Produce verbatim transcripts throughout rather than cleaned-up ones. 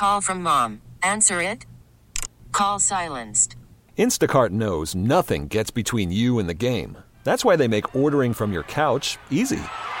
Call from mom. Answer it. Call silenced. Instacart knows nothing gets between you and the game. That's why they make ordering from your couch easy.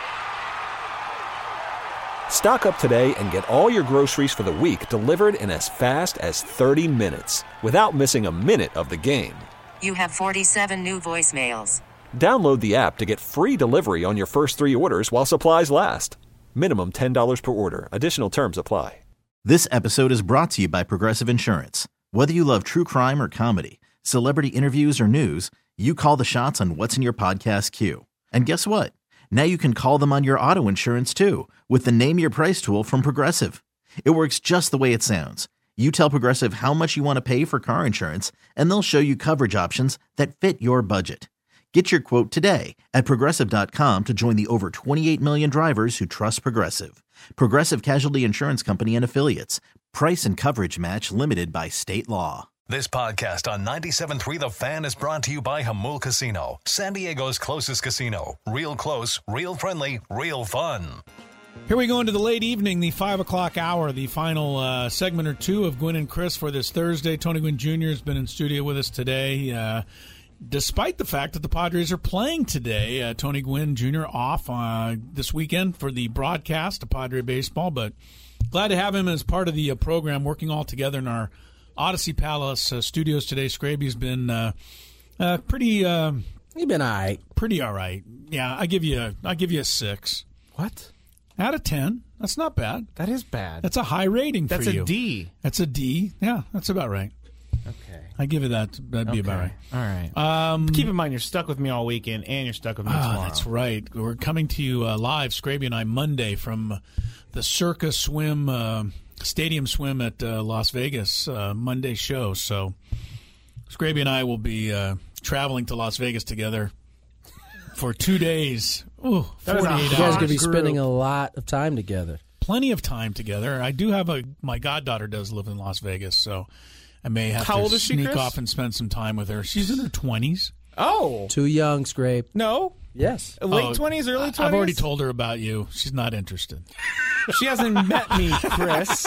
Stock up today and get all your groceries for the week delivered in as fast as thirty minutes without missing a minute of the game. You have forty-seven new voicemails. Download the app to get free delivery on your first three orders while supplies last. Minimum ten dollars per order. Additional terms apply. This episode is brought to you by Progressive Insurance. Whether you love true crime or comedy, celebrity interviews or news, you call the shots on what's in your podcast queue. And guess what? Now you can call them on your auto insurance too with the Name Your Price tool from Progressive. It works just the way it sounds. You tell Progressive how much you want to pay for car insurance, and they'll show you coverage options that fit your budget. Get your quote today at Progressive dot com to join the over twenty-eight million drivers who trust Progressive. Progressive Casualty Insurance Company and Affiliates. Price and coverage match limited by state law. This podcast on ninety-seven point three The Fan is brought to you by Jamul Casino, San Diego's closest casino. Real close, real friendly, real fun. Here we go into the late evening, the five o'clock hour, the final uh, segment or two of Gwynn and Chris for this Thursday. Tony Gwynn Junior has been in studio with us today. Uh, Despite the fact that the Padres are playing today, uh, Tony Gwynn Junior off uh, this weekend for the broadcast of Padre baseball, but glad to have him as part of the uh, program, working all together in our Odyssey Palace uh, studios today. Scraby's been uh, uh, pretty. Uh, He's been all right. Pretty all right. Yeah, I give you. A, I give you a six. What? Out of ten. That's not bad. That is bad. That's a high rating that's for you. That's a D. That's a D. Yeah, that's about right. Okay. I give you that. That'd okay. be about right. All right. Um, Keep in mind, you're stuck with me all weekend, and you're stuck with me ah, tomorrow. That's right. We're coming to you uh, live, Scraby and I, Monday from the Circa Swim, uh, Stadium Swim at uh, Las Vegas, uh, Monday show. So Scraby and I will be uh, traveling to Las Vegas together for two days. Ooh, forty-eight hours. You guys are going to be spending a lot of time together. Plenty of time together. I do have a, my goddaughter does live in Las Vegas, so I may have How to old is she, sneak Chris? off and spend some time with her. She's in her twenties. Oh. Too young, Scrape. No. Yes. Late Oh, twenties, early twenties? I've already told her about you. She's not interested. She hasn't met me, Chris.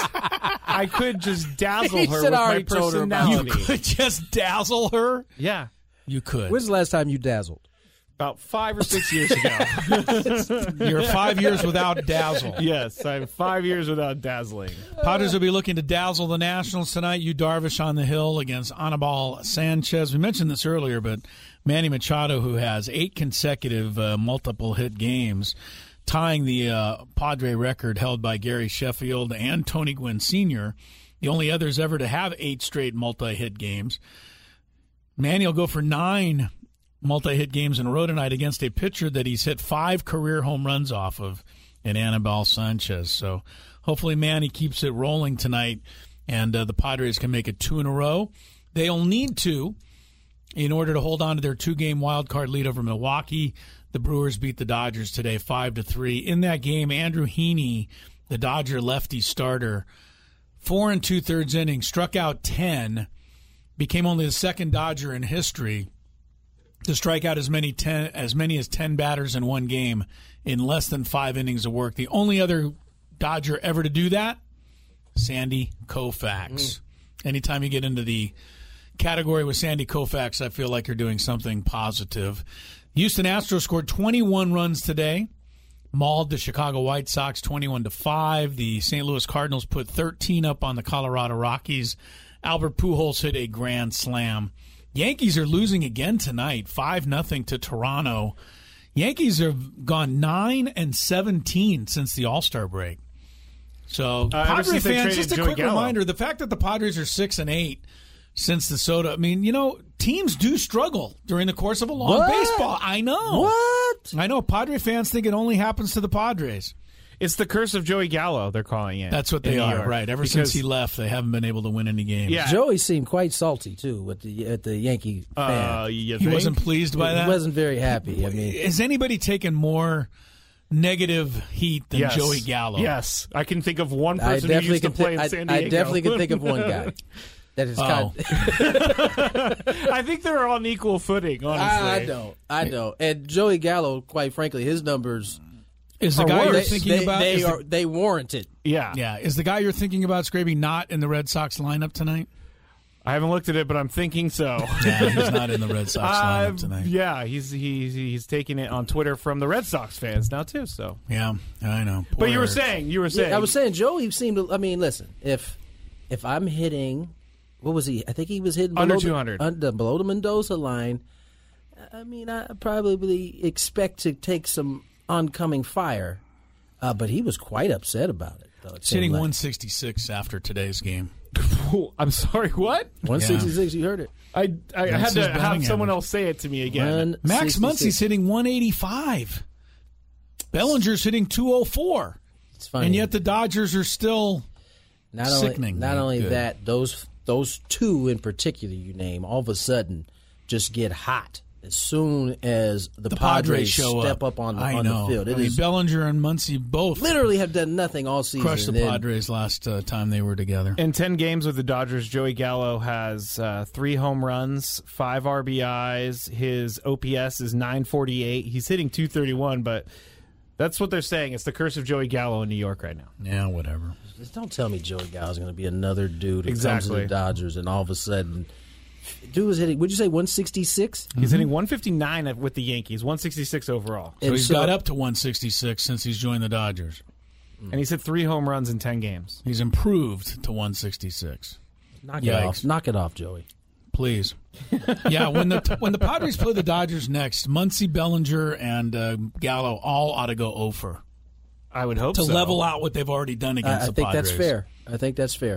I could just dazzle He her said with I my already told her about You personality. could just dazzle her? Yeah. You could. When's the last time you dazzled? About five or six years ago. You're five years without dazzle. Yes, I'm five years without dazzling. Padres will be looking to dazzle the Nationals tonight. Yu Darvish on the hill against Anibal Sanchez. We mentioned this earlier, but Manny Machado, who has eight consecutive uh, multiple-hit games, tying the uh, Padre record held by Gary Sheffield and Tony Gwynn Senior, the only others ever to have eight straight multi-hit games. Manny will go for nine multi-hit games in a row tonight against a pitcher that he's hit five career home runs off of in Anibal Sanchez. So hopefully Manny keeps it rolling tonight, and uh, the Padres can make it two in a row. They'll need to in order to hold on to their two-game wild card lead over Milwaukee. The Brewers beat the Dodgers today five to three. In that game, Andrew Heaney, the Dodger lefty starter, four and two-thirds innings, struck out ten, became only the second Dodger in history to strike out as many ten as many as ten batters in one game in less than five innings of work. The only other Dodger ever to do that, Sandy Koufax. Mm. Anytime you get into the category with Sandy Koufax, I feel like you're doing something positive. Houston Astros scored twenty-one runs today, mauled the Chicago White Sox twenty-one to five. The Saint Louis Cardinals put thirteen up on the Colorado Rockies. Albert Pujols hit a grand slam. Yankees are losing again tonight, five nothing to Toronto. Yankees have gone nine and seventeen since the All-Star break. So, uh, Padre fans, just a Joey quick Gallo. reminder, the fact that the Padres are six and eight since the soda, I mean, you know, teams do struggle during the course of a long What? baseball. I know. What? I know. Padre fans think it only happens to the Padres. It's the curse of Joey Gallo, they're calling it. That's what they in New are, York. right. Ever Because- since he left, they haven't been able to win any games. Yeah. Joey seemed quite salty, too, with the, at the Yankee fan. Uh, you He think? wasn't pleased by he that? wasn't very happy. I mean, Has anybody taken more negative heat than Yes. Joey Gallo? Yes. I can think of one I person who definitely used to can play thi- in I, San Diego. I definitely can think of one guy. That is Oh. kind of, I think they're on equal footing, honestly. I, I know, I know. And Joey Gallo, quite frankly, his numbers Is the Or guy you're worse. thinking they, about? They, is the- are, they warrant it. Yeah. yeah, is the guy you're thinking about, Scraby, not in the Red Sox lineup tonight? I haven't looked at it, but I'm thinking so. Yeah, he's not in the Red Sox lineup Uh, tonight. yeah, he's he's he's taking it on Twitter from the Red Sox fans now too. So, Yeah, I know. Poor but you were Eric. saying, you were saying, Yeah, I was saying, Joey seemed to. I mean, listen, if if I'm hitting, what was he? I think he was hitting Under below the- two hundred. under, below the Mendoza line. I mean, I probably expect to take some oncoming fire, uh, but he was quite upset about it. Though, it He's hitting seemed like. one sixty-six after today's game. I'm sorry, what? one sixty-six. You heard it. I I That's had his to batting have someone average. else say it to me again. one Max sixty-six. Muncy's hitting one eighty-five. Bellinger's hitting two oh four. It's funny. And yet the Dodgers are still not only, sickening. Not only Good. that, those those two in particular you name, all of a sudden just get hot as soon as the, the Padres, Padres show step up. up, on, the, I on know. the field. It I mean, is Bellinger and Muncy both literally have done nothing all season. crushed the and then- Padres last uh, time they were together. In ten games with the Dodgers, Joey Gallo has uh, three home runs, five R B Is. His O P S is nine forty-eight. He's hitting two thirty-one, but that's what they're saying. It's the curse of Joey Gallo in New York right now. Yeah, whatever. Just don't tell me Joey Gallo is going to be another dude who comes to Exactly. the Dodgers and all of a sudden, dude was hitting. Would you say one sixty-six? He's hitting one fifty-nine with the Yankees, one sixty-six overall. So he's got up to one sixty-six since he's joined the Dodgers. And he's hit three home runs in ten games. He's improved to one sixty-six. Knock it Yikes. off. Knock it off, Joey. Please. Yeah, when the when the Padres play the Dodgers next, Muncy, Bellinger, and uh, Gallo all ought to go over I would hope to so. level out what they've already done I, against I the think Padres. that's fair. I think that's fair.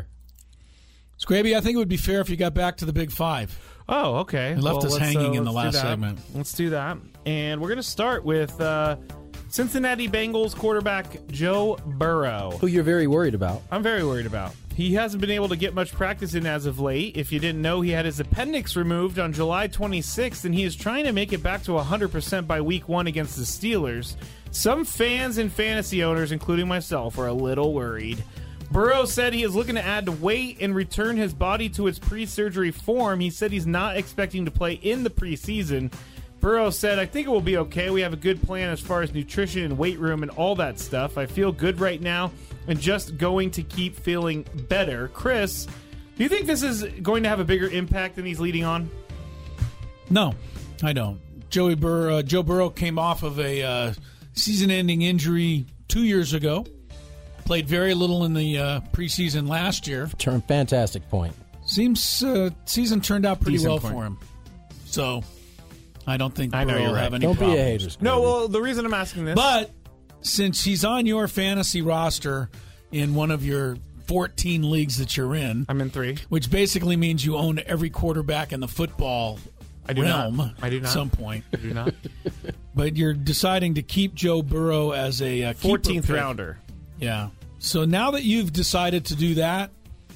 Scraby, I think it would be fair if you got back to the Big Five. Oh, okay. He left Well, us let's, hanging uh, in the let's do last that. segment. Let's do that. And we're going to start with uh, Cincinnati Bengals quarterback Joe Burrow. Who you're very worried about. I'm very worried about. He hasn't been able to get much practice in as of late. If you didn't know, he had his appendix removed on July twenty-sixth, and he is trying to make it back to one hundred percent by week one against the Steelers. Some fans and fantasy owners, including myself, are a little worried. Burrow said he is looking to add to weight and return his body to its pre-surgery form. He said he's not expecting to play in the preseason. Burrow said, I think it will be okay. We have a good plan as far as nutrition and weight room and all that stuff. I feel good right now and just going to keep feeling better. Chris, do you think this is going to have a bigger impact than he's leading on? No, I don't. Joey Bur- uh, Joe Burrow came off of a uh, season-ending injury two years ago. Played very little in the uh, preseason last year. Turn fantastic point. Seems uh, season turned out pretty Decent well point. for him. So I don't think I know Burrow you're will right. have any Don't problems. be a hater. Scraby. No, well, the reason I'm asking this... But since he's on your fantasy roster in one of your fourteen leagues that you're in, I'm in three. which basically means you own every quarterback in the football I do realm not. I do not. at some point. I do not. But you're deciding to keep Joe Burrow as a uh, keeper fourteenth pick. rounder. Yeah. So now that you've decided to do that,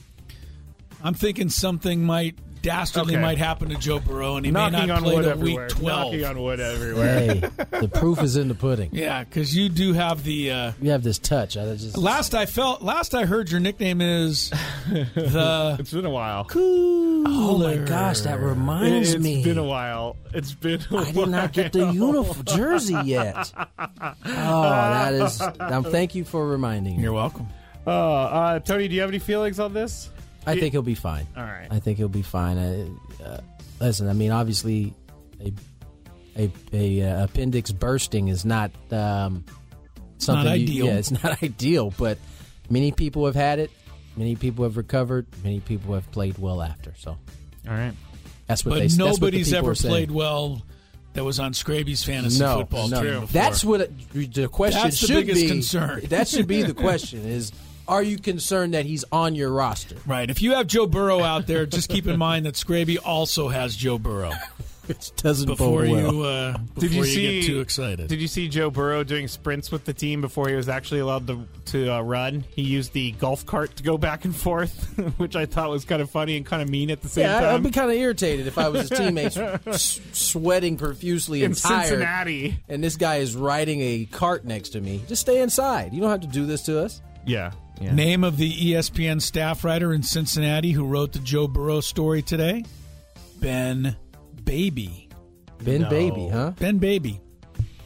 I'm thinking something might dastardly Okay. might happen to Joe Burrow, and he Knocking may not on play wood to everywhere. week twelve. Knocking on wood everywhere. Hey, the proof is in the pudding. Yeah, because you do have the. Uh, You have this touch. I just last I felt, last I heard, your nickname is the. It's been a while. Oh my gosh, that reminds It's me. been a while. It's been a while. I did not get the uniform jersey yet. Oh, that is. Um, thank you for reminding me. You're welcome. Uh, uh, Tony, do you have any feelings on this? I think he'll be fine. All right. I think he'll be fine. I, uh, listen, I mean, obviously, a a, a uh, appendix bursting is not um, something. Not you- ideal. yeah, it's not ideal. But many people have had it. Many people have recovered. Many people have played well after. So All right. that's what But they. that's what the nobody's people ever are saying. played well that was on Scraby's fantasy No, football no. team before. That's what it, the question That's the should biggest be. concern. That should be the question: is are you concerned that he's on your roster? Right. If you have Joe Burrow out there, just keep in mind that Scraby also has Joe Burrow. Which doesn't Before bode well. you, uh, before Did you, you see? get too excited. Did you see Joe Burrow doing sprints with the team before he was actually allowed to to uh, run? He used the golf cart to go back and forth, which I thought was kind of funny and kind of mean at the same Yeah, I- I'd time. be kind of irritated if I was his teammate, s- sweating profusely in and tired, Cincinnati. and this guy is riding a cart next to me. Just stay inside. You don't have to do this to us. Yeah. yeah. Name of the E S P N staff writer in Cincinnati who wrote the Joe Burrow story today? Ben Baby. Ben No. Baby, huh? Ben Baby.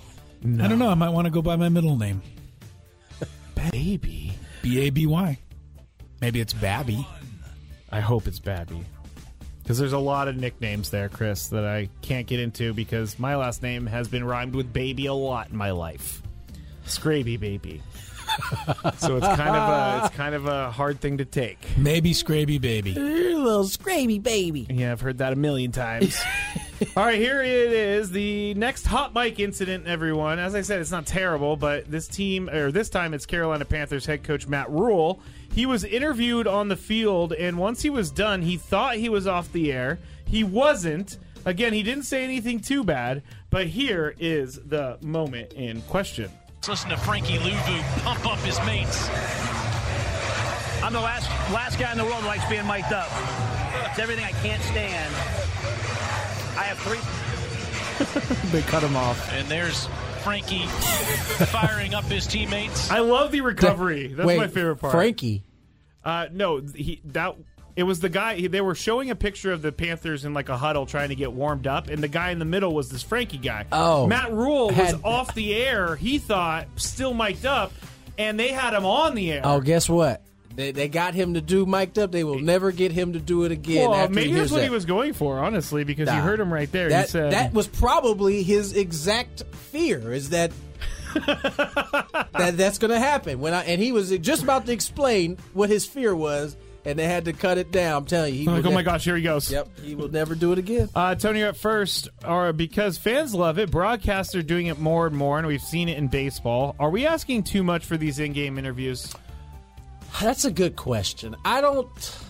No. I don't know. I might want to go by my middle name. Baby. B A B Y. Maybe it's Babby. I hope it's Babby. Because there's a lot of nicknames there, Chris, that I can't get into because my last name has been rhymed with baby a lot in my life. Scraby baby. So it's kind of a it's kind of a hard thing to take. Maybe Scraby baby. You're a little scraby baby. Yeah, I've heard that a million times. All right, here it is. The next hot mic incident, everyone. As I said, it's not terrible, but this team, or this time it's Carolina Panthers head coach Matt Rule. He was interviewed on the field, and once he was done, he thought he was off the air. He wasn't. Again, he didn't say anything too bad, but here is the moment in question. Listen to Frankie Louvu pump up his mates. I'm the last last guy in the world who likes being mic'd up. It's everything I can't stand. I have three. They cut him off. And there's Frankie firing up his teammates. I love the recovery. That's Wait, my favorite part. Frankie. Uh, no, he that it was the guy. He, they were showing a picture of the Panthers in like a huddle trying to get warmed up, and the guy in the middle was this Frankie guy. Oh, Matt Rule was had, off the air. He thought still mic'd up, and they had him on the air. Oh, guess what? They they got him to do mic'd up. They will never get him to do it again. Well, after maybe he that's what that. he was going for, honestly, because Nah. you heard him right there. That, he said that was probably his exact fear. Is that that that's going to happen? When I and he was just about to explain what his fear was, and they had to cut it down. I'm telling you, he like, will oh my never- gosh, here he goes. Yep, he will never do it again. Uh, Tony, you're up first. Or because fans love it, broadcasts are doing it more and more, and we've seen it in baseball. Are we asking too much for these in-game interviews? That's a good question. I don't.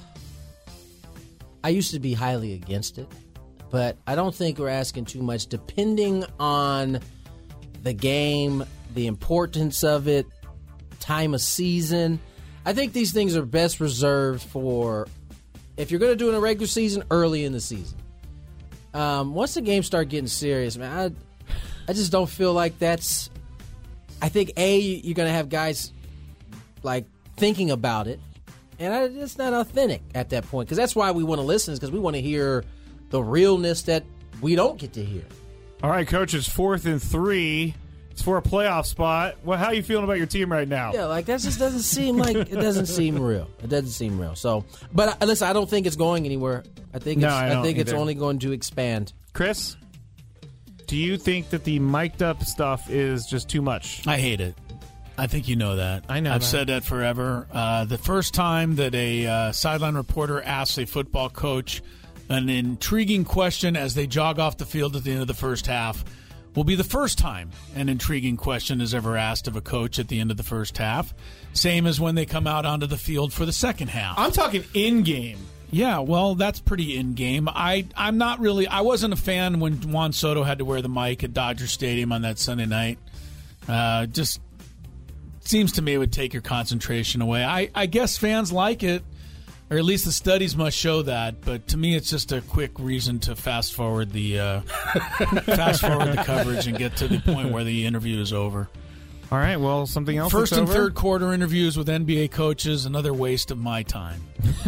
I used to be highly against it, but I don't think we're asking too much. Depending on the game, the importance of it, time of season, I think these things are best reserved for if you're going to do it in a regular season, early in the season. Um, once the games start getting serious, man, I, I just don't feel like that's. I think a you're going to have guys like. Thinking about it, and I, it's not authentic at that point because that's why we want to listen is because we want to hear the realness that we don't get to hear. All right, Coach, it's fourth and three. It's for a playoff spot. Well, how are you feeling about your team right now? Yeah, like that just doesn't seem like it doesn't seem real. It doesn't seem real. So, but uh, listen, I don't think it's going anywhere. I think No, it's, I I, don't think it's either. only going to expand. Chris, do you think that the mic'd up stuff is just too much? I hate it. I think you know that. I know I've that. said that forever. Uh, the first time that a uh, sideline reporter asks a football coach an intriguing question as they jog off the field at the end of the first half will be the first time an intriguing question is ever asked of a coach at the end of the first half. Same as when they come out onto the field for the second half. I'm talking in-game. Yeah, well, that's pretty in-game. I, I'm not really – I wasn't a fan when Juan Soto had to wear the mic at Dodger Stadium on that Sunday night. Uh, just – seems to me it would take your concentration away. I, I guess fans like it, or at least the studies must show that. But to me, it's just a quick reason to fast forward the uh, fast forward the coverage and get to the point where the interview is over. All right, well, something else. First that's and over? third quarter interviews with N B A coaches, another waste of my time.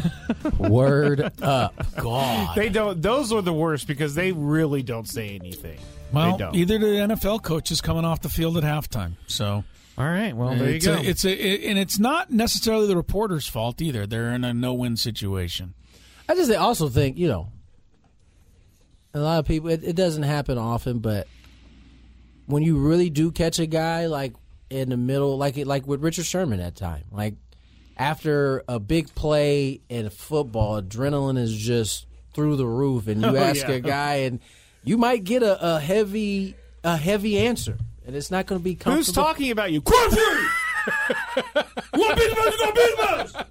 Word up. God, They don't. Those are the worst because they really don't say anything. well, they don't. either the N F L coaches coming off the field at halftime. So. All right, well, there it's you a, go. it's a, it, and it's not necessarily the reporter's fault either. They're in a no-win situation. I just also think, you know, a lot of people, it, it doesn't happen often, but when you really do catch a guy like in the middle, like it, like with Richard Sherman that time, like after a big play in football, adrenaline is just through the roof, and you Oh, ask yeah. a guy, and you might get a, a heavy a heavy answer, and it's not going to be comfortable. Who's talking about you? Quantum! What beat about you? Beat about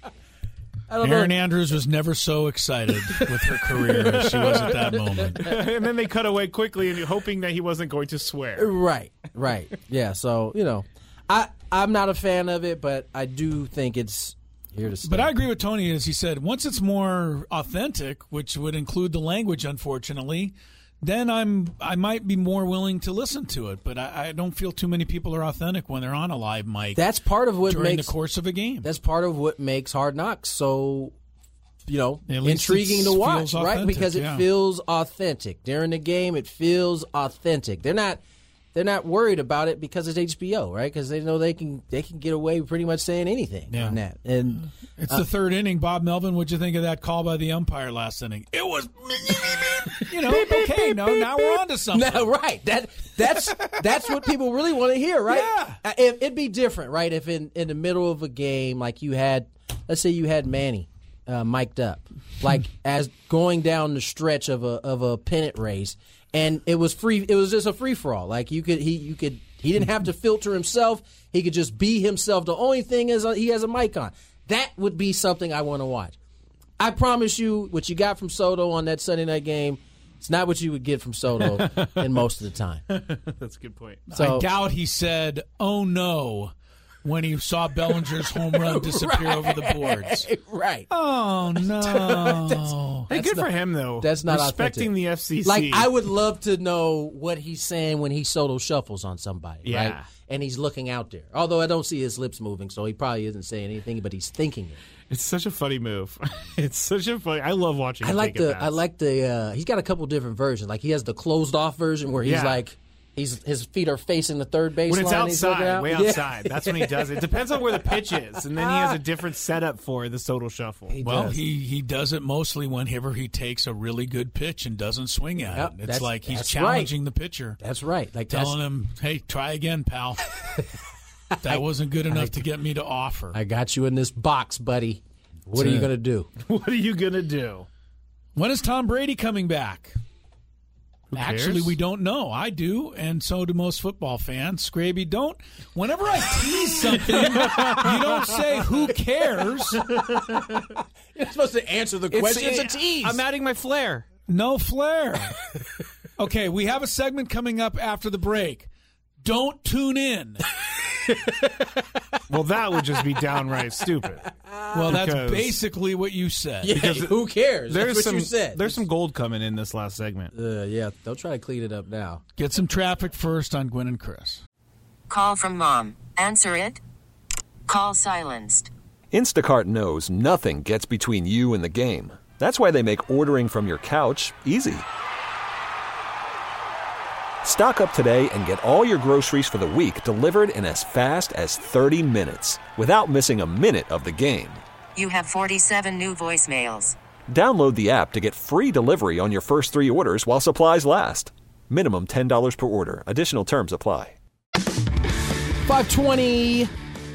I don't Erin know. Andrews was never so excited with her career as she was at that moment. And then they cut away quickly, and hoping that he wasn't going to swear. Right, right. Yeah, so, you know, I, I'm not a fan of it, but I do think it's here to stay. But I agree with Tony, as he said, once it's more authentic, which would include the language, unfortunately, then I'm I might be more willing to listen to it. But I, I don't feel too many people are authentic when they're on a live mic. That's part of what during makes the course of a game. That's part of what makes Hard Knocks so, you know, At least intriguing it's- to watch, feels right? authentic, Because it yeah. feels authentic. During the game, it feels authentic. They're not they're not worried about it because it's H B O, right? Because they know they can they can get away pretty much saying anything Yeah. on that. And It's uh, the third inning. Bob Melvin, what'd you think of that call by the umpire last inning? It was, you know, okay, no, now we're on to something. No, right. That that's that's what people really want to hear, right? Yeah. Uh, It, it'd be different, right? If in, in the middle of a game, like you had, let's say you had Manny uh, mic'd up, like as going down the stretch of a of a pennant race, and it was free. It was just a free for all. Like you could he you could he didn't have to filter himself. He could just be himself. The only thing is uh, he has a mic on. That would be something I want to watch. I promise you, what you got from Soto on that Sunday night game, it's not what you would get from Soto in most of the time. That's a good point. So, I doubt he said, "Oh no," when he saw Bellinger's home run disappear right, over the boards. Right. Oh no! Hey, That's good not- for him though. that's not respecting authentic. the F C C. Like, I would love to know what he's saying when he Soto shuffles on somebody, Yeah. right? And he's looking out there. Although I don't see his lips moving, so he probably isn't saying anything, but he's thinking it. It's such a funny move. It's such a funny. I love watching. I him like take the at-bats. I like the uh, he's got a couple different versions. Like he has the closed off version where he's Yeah. like he's his feet are facing the third baseline. when it's he's looking outside, out. way Yeah. outside. That's when he does it. Depends on where the pitch is, and then he has a different setup for the Soto shuffle. He Well, does. he, he does it mostly whenever he takes a really good pitch and doesn't swing at Yep, it. It's that's- like he's that's challenging the pitcher, That's right. Like that's, telling him, "Hey, try again, pal. That wasn't good enough to get me to offer." I got you in this box, buddy. What are you it. gonna do? What are you gonna do? When is Tom Brady coming back? Who Actually, cares? we don't know. I do, and so do most football fans. Scraby, don't. Whenever I tease something, you don't say, "Who cares?" You're supposed to answer the question. It's, a tease. I'm adding my flair. No flair. Okay, we have a segment coming up after the break. Don't tune in. Well, that would just be downright stupid. Well, that's Because- basically what you said. Yeah, who cares? There's That's what some. you said. There's some gold coming in this last segment. Uh, yeah, they'll try to clean it up now. Get some traffic first on Gwen and Chris. Call from mom. Answer it. Call silenced. Instacart knows nothing gets between you and the game. That's why they make ordering from your couch easy. Stock up today and get all your groceries for the week delivered in as fast as thirty minutes without missing a minute of the game. You have forty-seven new voicemails. Download the app to get free delivery on your first three orders while supplies last. Minimum ten dollars per order. Additional terms apply. five twenty-three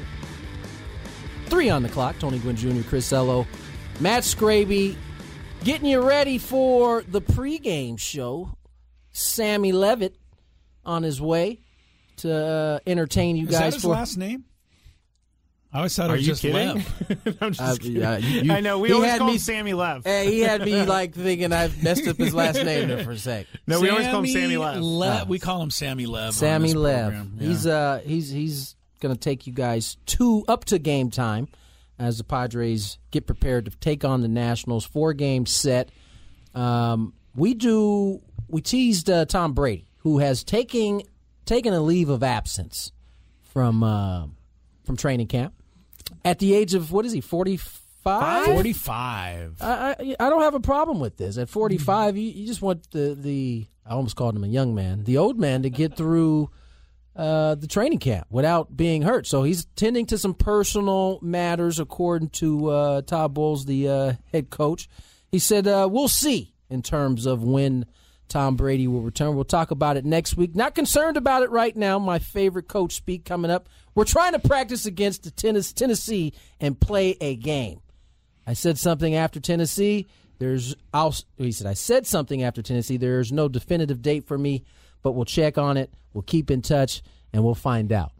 on the clock. Tony Gwynn Junior, Chris Ello, Matt Scraby, getting you ready for the pregame show. Sammy Levitt on his way to uh, entertain you Is guys that his for. last name? I always thought Are it was you just kidding? Lev. I'm just Uh, kidding. yeah, you- you- I know. We he always had call me- him Sammy Lev. Hey, he had me like thinking I've messed up his last name there for a sec. No, we always call him Sammy Lev. Le- Oh. we call him Sammy Lev. on Sammy this Lev. program. Yeah. He's uh he's he's gonna take you guys to up to game time as the Padres get prepared to take on the Nationals. Four game set. Um, we do we teased uh, Tom Brady, who has taken taken a leave of absence from uh, from training camp at the age of what is he forty five? forty-five. I, I I don't have a problem with this. At forty-five, you, you just want the, the I almost called him a young man, the old man, to get through uh, the training camp without being hurt. So he's tending to some personal matters, according to uh, Todd Bowles, the uh, head coach. He said, uh, we'll see in terms of when Tom Brady will return. We'll talk about it next week. Not concerned about it right now. My favorite coach speak coming up. We're trying to practice against the tennis, Tennessee and play a game. I said something after Tennessee. There's, I'll, he said, I said something after Tennessee. There's no definitive date for me, but we'll check on it. We'll keep in touch, and we'll find out.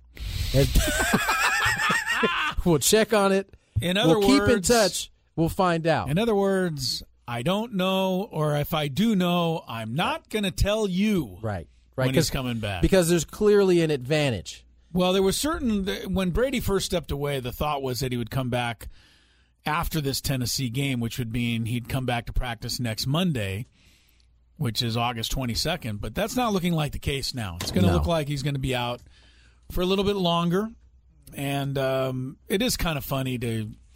We'll check on it. In other we'll keep in words- touch. We'll find out. In other words, I don't know, or if I do know, I'm not going to tell you Right, right. when he's 'cause- coming back. Because there's clearly an advantage. Well, there was certain when Brady first stepped away, the thought was that he would come back after this Tennessee game, which would mean he'd come back to practice next Monday, which is August twenty-second. But that's not looking like the case now. It's going to No. look like he's going to be out for a little bit longer. And um, it is kind of funny to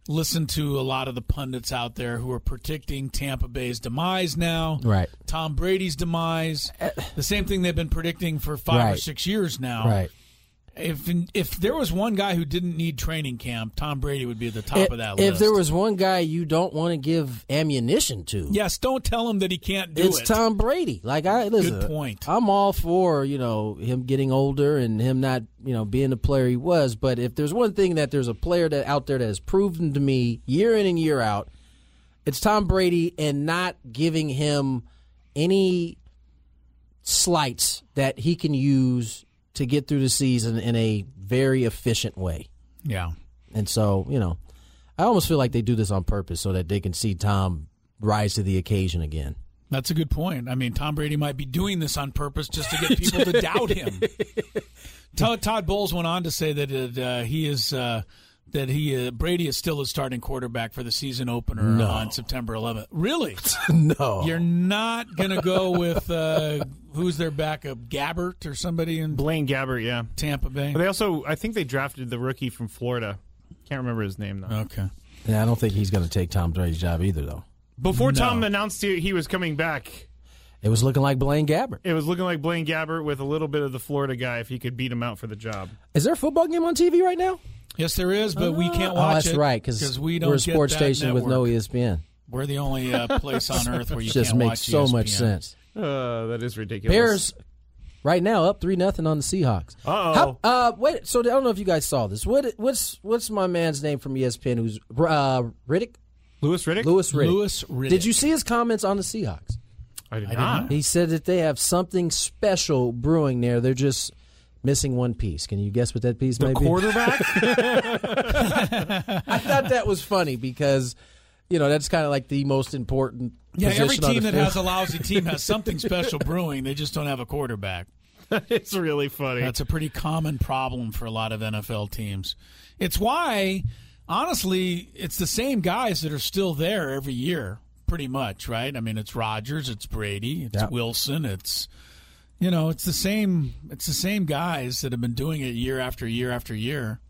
listen to a lot of the pundits out there who are predicting Tampa Bay's demise now. Right. Tom Brady's demise. The same thing they've been predicting for five right. or six years now. Right. If if there was one guy who didn't need training camp, Tom Brady would be at the top if, of that list. If there was one guy you don't want to give ammunition to, yes, don't tell him that he can't do it's it. It's Tom Brady. Like I listen, good point. I'm all for you know him getting older and him not you know being the player he was. But if there's one thing that there's a player that out there that has proven to me year in and year out, it's Tom Brady, and not giving him any slights that he can use to get through the season in a very efficient way. Yeah. And so, you know, I almost feel like they do this on purpose so that they can see Tom rise to the occasion again. That's a good point. I mean, Tom Brady might be doing this on purpose just to get people to doubt him. Todd, Todd Bowles went on to say that it, uh, he is uh, that he uh, Brady is still his starting quarterback for the season opener no. on September eleventh. Really? No. You're not going to go with uh, who's their backup, Gabbert or somebody in Blaine Gabbert, yeah. Tampa Bay? But they also, I think they drafted the rookie from Florida. Can't remember his name, though. Okay. Yeah, I don't think he's going to take Tom Brady's job either, though. Before No. Tom announced he, he was coming back, It was looking like Blaine Gabbert. it was looking like Blaine Gabbert with a little bit of the Florida guy if he could beat him out for the job. Is there a football game on T V right now? Yes, there is, but we can't Oh, watch that's it. right, because we don't we're a get sports that station with no network. E S P N. We're the only uh, place on earth where you It just can't makes watch so E S P N. much sense. Uh, that is ridiculous. Bears right now up three nothing on the Seahawks. Uh-oh. How, uh wait, so I don't know if you guys saw this. What what's what's my man's name from E S P N who's uh Riddick? Louis Riddick? Louis Riddick. Louis Riddick. Did you see his comments on the Seahawks? I did I did not. not. He said that they have something special brewing there. They're just missing one piece. Can you guess what that piece The might be? quarterback? I thought that was funny because, you know, that's kind of like the most important Yeah, position every on the team that field. has a lousy team has something special brewing. They just don't have a quarterback. It's really funny. That's a pretty common problem for a lot of N F L teams. It's why, honestly, it's the same guys that are still there every year, pretty much, right? I mean, it's Rodgers, it's Brady, it's Yep. Wilson, it's you know, it's the same. It's the same guys that have been doing it year after year after year.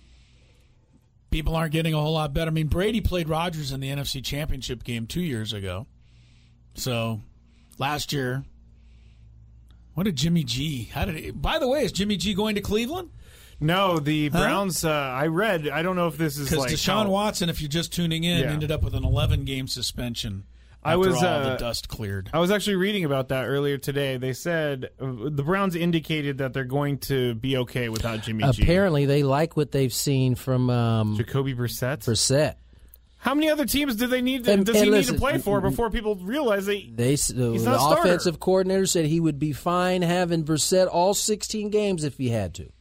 People aren't getting a whole lot better. I mean, Brady played Rodgers in the N F C Championship game two years ago. So, last year, what did Jimmy G? How did he? By the way, is Jimmy G going to Cleveland? No, the Huh? Browns, uh, I read, I don't know if this is Because like Deshaun how- Watson, if you're just tuning in, Yeah. ended up with an eleven-game suspension I after was, all uh, the dust cleared. I was actually reading about that earlier today. They said uh, the Browns indicated that they're going to be okay without Jimmy G. Apparently, they like what they've seen from um, Jacoby Brissett. Brissett. How many other teams do they need? To, And- does and he listen, need to play for before people realize they? They the, He's the not a starter. offensive coordinator said he would be fine having Brissett all sixteen games if he had to.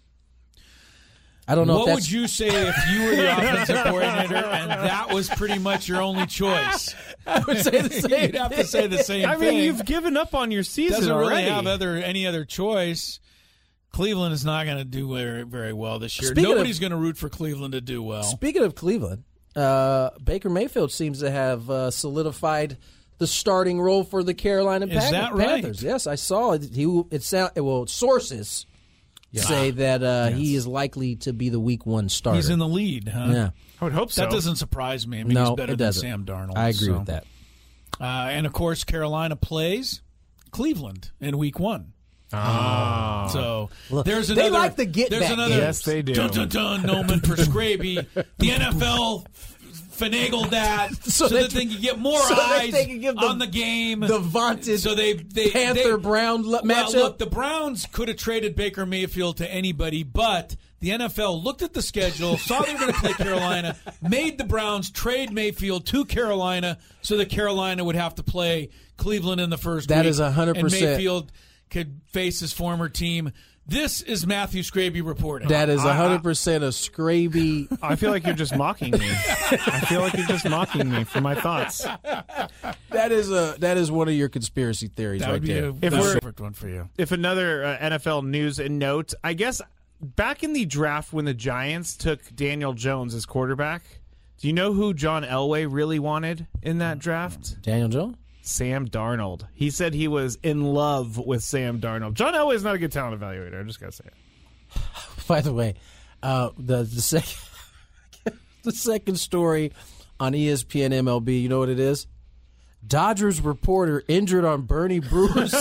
I don't know What if that's would you say if you were the offensive coordinator and that was pretty much your only choice? I would say the same. You'd have to say the same I thing. mean, you've given up on your season Doesn't really already. have other any other choice. Cleveland is not going to do very, very well this year. Speaking Nobody's of- going to root for Cleveland to do well. Speaking of Cleveland, uh, Baker Mayfield seems to have uh, solidified the starting role for the Carolina Is Pan- that right? Panthers. Yes, I saw it. He it sound well sources say that uh, he is likely to be the Week One starter. He's in the lead, huh? yeah. I would hope so. That doesn't surprise me. I mean, No, he's better it than doesn't. Sam Darnold. I agree so. with that. Uh, and, of course, Carolina plays Cleveland in Week One. Ah. So Look, there's they another. like the get there's back another. games. Yes, they do. Dun, dun, dun, Noman Prescraby. The N F L finagled that so, So that they- they can get more so that eyes they can give the- on the game. The vaunted so they, they Panther they, Brown l- Well, matchup. look, the Browns could have traded Baker Mayfield to anybody, but the N F L looked at the schedule, saw they were going to play Carolina, made the Browns trade Mayfield to Carolina so that Carolina would have to play Cleveland in the first That week. is one hundred percent. And Mayfield could face his former team. This is Matthew Scraby reporting. That is one hundred percent a Scraby. I feel like you're just mocking me. I feel like you're just mocking me for my thoughts. That is a that is one of your conspiracy theories that right would be there. a, If that's a we're- perfect one for you. If another uh, N F L news and note, I guess back in the draft when the Giants took Daniel Jones as quarterback, do you know who John Elway really wanted in that draft? Daniel Jones? Sam Darnold. He said he was in love with Sam Darnold. John Elway is not a good talent evaluator. I just gotta say it. By the way, uh, the the second The second story on E S P N M L B, you know what it is? Dodgers reporter injured on Bernie Brewer's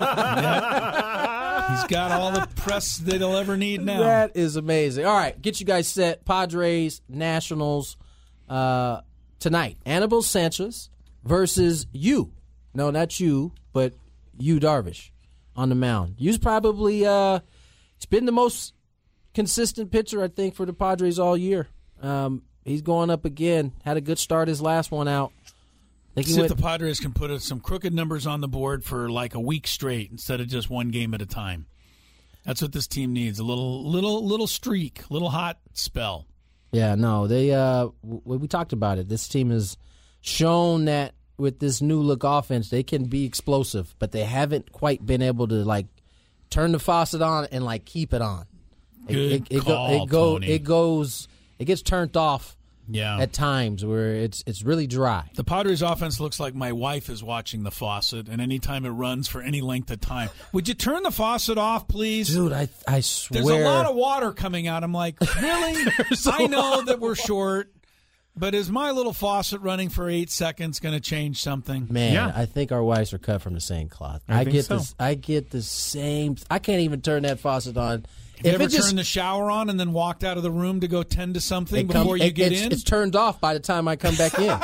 slide. He's got all the press that he'll ever need now. That is amazing. All right, get you guys set. Padres, Nationals, uh, tonight. Anibal Sanchez versus you. No, not you, but you, Darvish, on the mound. You's probably uh, he's been the most consistent pitcher, I think, for the Padres all year. Um, he's going up again. Had a good start his last one out. See went, if the Padres can put some crooked numbers on the board for like a week straight instead of just one game at a time. That's what this team needs, a little little, little streak, little hot spell. Yeah, no, they. Uh, we, we talked about it. This team has shown that with this new look offense, they can be explosive, but they haven't quite been able to like turn the faucet on and like keep it on. Good it, it, it call, go, it, go, Tony. it goes. It gets turned off. Yeah. At times where it's it's really dry. The Padres offense looks like my wife is watching the faucet, and anytime it runs for any length of time, would you turn the faucet off, please? Dude, I I swear. There's a lot of water coming out. I'm like, really? I know that we're short, but is my little faucet running for eight seconds going to change something? Man, yeah. I think our wives are cut from the same cloth. I, I think get so. this. I get the same. I can't even turn that faucet on. Have you if ever it just, turned the shower on and then walked out of the room to go tend to something come, before you it, get it's, in? It's turned off by the time I come back in.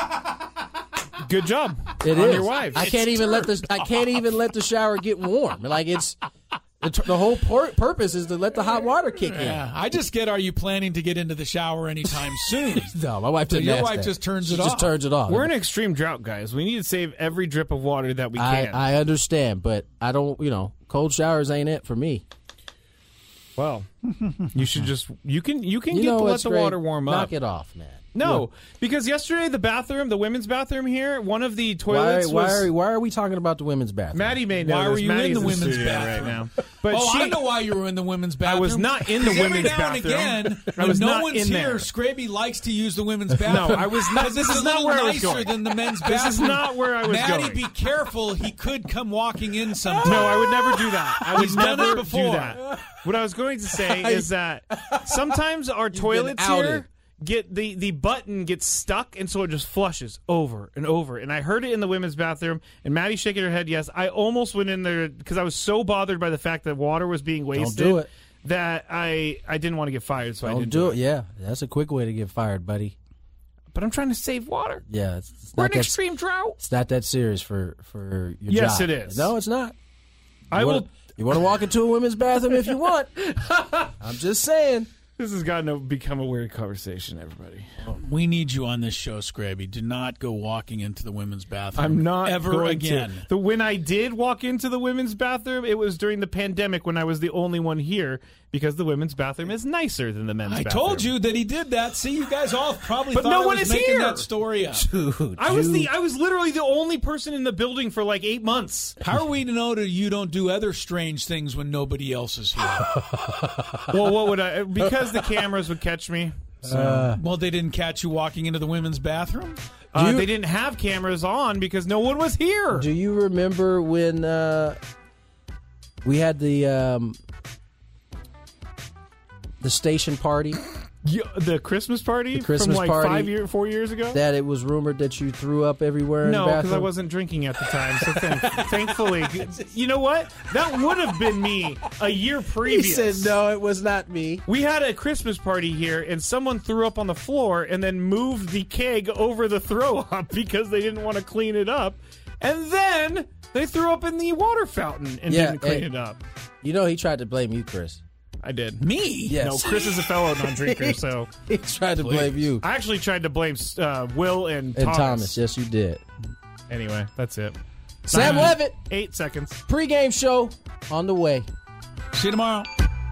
Good job. It on is. your wife. I can't It's even let the I can't even let the shower get warm. Like it's the, the whole por- purpose is to let the hot water kick Yeah, in. I just get, are you planning to get into the shower anytime soon? No, my wife So didn't your ask wife that. just turns she it just off. turns it off. We're in an extreme drought, guys. We need to save every drip of water that we I, can. I understand, but I don't. You know, cold showers ain't it for me. well, you should just you can you can You get know to let what's the great? water warm up. Knock it off, man. No, because yesterday the bathroom, the women's bathroom here, one of the Why, toilets why, was. are, why are we talking about the women's bathroom? Maddie may know Why this. were you Maddie's in the women's studio bathroom? right now? But oh, she, I know why you were in the women's I bathroom. was not in the Because women's every now bathroom. And again, I when was no not one's in here, there. Scraby likes to use the women's bathroom. No, I was not. This, This is is a not little where I was nicer going. than the men's This bathroom. is not where I was Maddie, going. be careful. He could come walking in sometime. No, I would never do that. I would He's done never it before. do that. What I was going to say is that sometimes our toilets outed. here get the, the button gets stuck, and so it just flushes over and over. And I heard it in the women's bathroom, and Maddie's shaking her head yes. I almost went in there because I was so bothered by the fact that water was being wasted do it. that I, I didn't want to get fired, so I Don't didn't do do it. Yeah, that's a quick way to get fired, buddy. But I'm trying to save water. Yeah, it's, it's We're not in that. extreme drought. It's not that serious for for your Yes, job. it is. No, it's not. I You will. wanna, you want to walk into a women's bathroom if you want. I'm just saying. This has gotten to become a weird conversation, everybody. We need you on this show, Scraby. Do not go walking into the women's bathroom. I'm not ever going again. To. The when I did walk into the women's bathroom, it was during the pandemic when I was the only one here because the women's bathroom is nicer than the men's I bathroom. told you that he did that. See, you guys all probably But thought no I one was is making here. that story up. Dude, I was you- the I was literally the only person in the building for like eight months. How are we to know that you don't do other strange things when nobody else is here? Well, what would I? Because the cameras would catch me. So. Well, they didn't catch you walking into the women's bathroom? Uh, you- they didn't have cameras on because no one was here. Do you remember when uh, we had the um, the station party? Yeah, the Christmas party The Christmas from like party five years, four years ago. That it was rumored that you threw up everywhere in No, the because bathroom? I wasn't drinking at the time. So thank, thankfully, you know what? That would have been me a year He previous. said, no, it was not me. We had a Christmas party here, and someone threw up on the floor and then moved the keg over the throw up because they didn't want to clean it up. And then they threw up in the water fountain and Yeah, didn't clean and- it up. You know he tried to blame you, Chris. I did. Me? Yes. No, Chris is a fellow non-drinker, so He tried to blame you. I actually tried to blame uh, Will and, And Thomas. Thomas, yes, you did. Anyway, that's it. Sam Nine, Levitt, Eight seconds. pregame show on the way. See you tomorrow.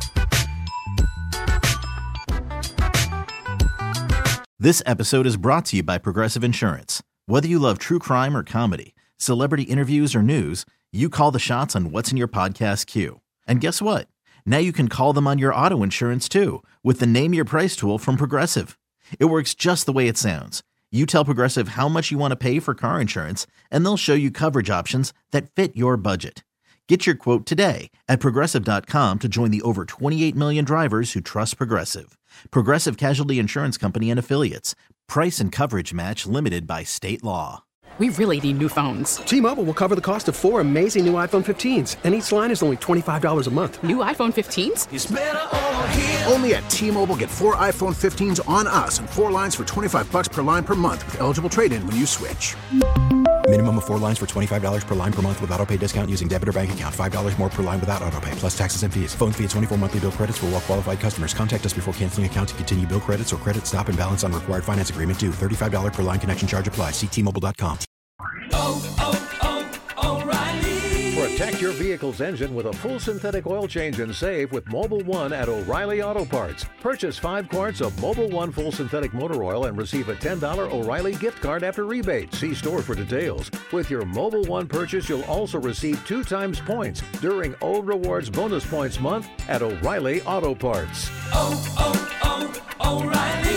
This episode is brought to you by Progressive Insurance. Whether you love true crime or comedy, celebrity interviews or news, you call the shots on what's in your podcast queue. And guess what? Now you can call them on your auto insurance too with the Name Your Price tool from Progressive. It works just the way it sounds. You tell Progressive how much you want to pay for car insurance, and they'll show you coverage options that fit your budget. Get your quote today at Progressive dot com to join the over twenty-eight million drivers who trust Progressive. Progressive Casualty Insurance Company and Affiliates. Price and coverage match limited by state law. We really need new phones. T-Mobile will cover the cost of four amazing new iPhone fifteens, and each line is only twenty-five dollars a month. New iPhone fifteens? It's better over here. Only at T-Mobile, get four iPhone fifteens on us and four lines for twenty-five bucks per line per month with eligible trade-in when you switch. Minimum of four lines for twenty-five dollars per line per month with autopay discount using debit or bank account. five dollars more per line without autopay, plus taxes and fees. Phone fee at twenty-four monthly bill credits for well-qualified customers. Contact us before canceling account to continue bill credits or credit stop and balance on required finance agreement due. thirty-five dollars per line connection charge applies. See T Mobile dot com. Oh, oh, oh, O'Reilly. Protect your vehicle's engine with a full synthetic oil change and save with Mobil one at O'Reilly Auto Parts. Purchase five quarts of Mobil one full synthetic motor oil and receive a ten dollars O'Reilly gift card after rebate. See store for details. With your Mobil one purchase, you'll also receive two times points during O Rewards Bonus Points Month at O'Reilly Auto Parts. Oh, oh, oh, O'Reilly.